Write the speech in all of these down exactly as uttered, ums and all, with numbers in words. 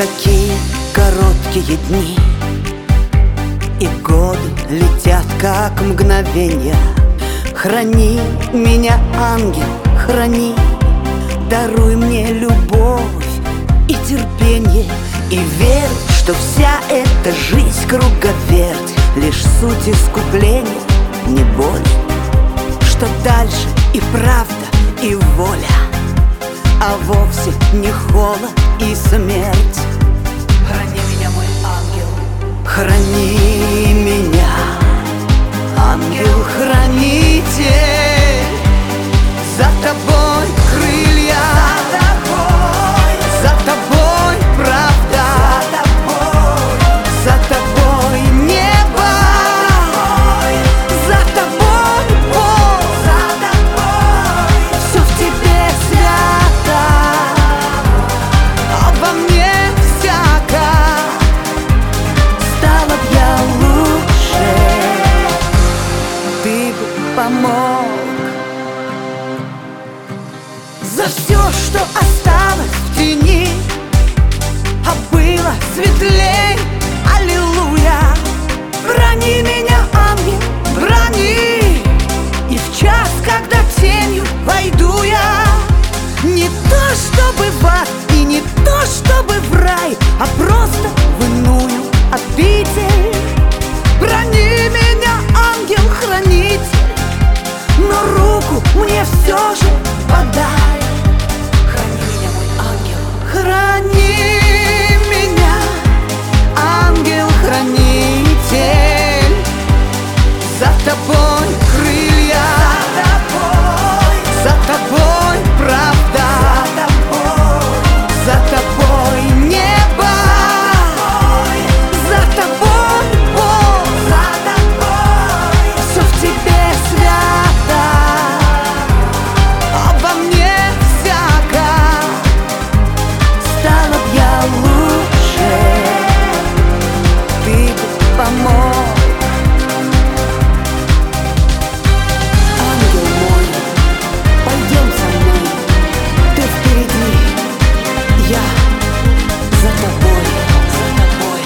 Какие короткие дни, и годы летят, как мгновенья. Храни меня, ангел, храни, даруй мне любовь и терпенье. И верь, что вся эта жизнь круговерть, лишь суть искупления, не боль. Что дальше и правда, и воля, а вовсе не холод и смерть. Храни меня, мой ангел, храни меня, ангел-хранитель. За тобой крылья, за тобой, за тобой правда, за тобой, за тобой небо, за тобой Бог, за тобой. Все в тебе свято, обо мне всяко. Стала б я лучше, ты бы помог. За все, что осталось в тени, а было светлей, аллилуйя. Брони меня, ангел, брони, и в час, когда тенью войду я, не то чтобы в ад и не то чтобы в рай, а просто в иную обитель. Брони меня, ангел-хранитель, но руку мне все же подай. Храни меня, мой ангел, храни меня, ангел-хранитель. За тобой крылья, за тобой, за тобой правда, за тобой, за тобой небо, за тобой Бог, за тобой. Все в тебе свято, обо мне всяко. Стала б я лучше, ты бы помог. Ангел мой, пойдем со мной, ты впереди, я за тобой, за тобой,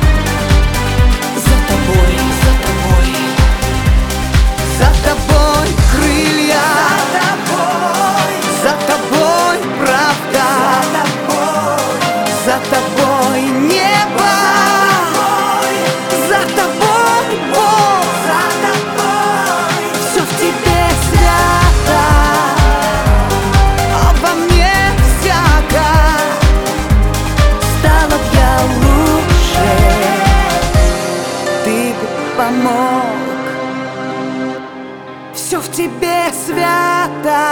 за тобой, за тобой. За тобой крылья, за тобой, за тобой правда, за тобой, за тобой небо, за тобой Бог, за тобой. Все в тебе свято, обо мне всяко. Стала б я лучше, ты бы помог. Все в тебе свято,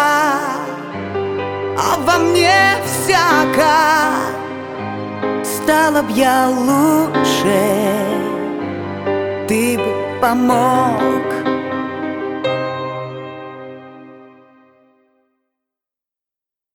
обо мне всяко. Стала б я лучше, ты бы помог.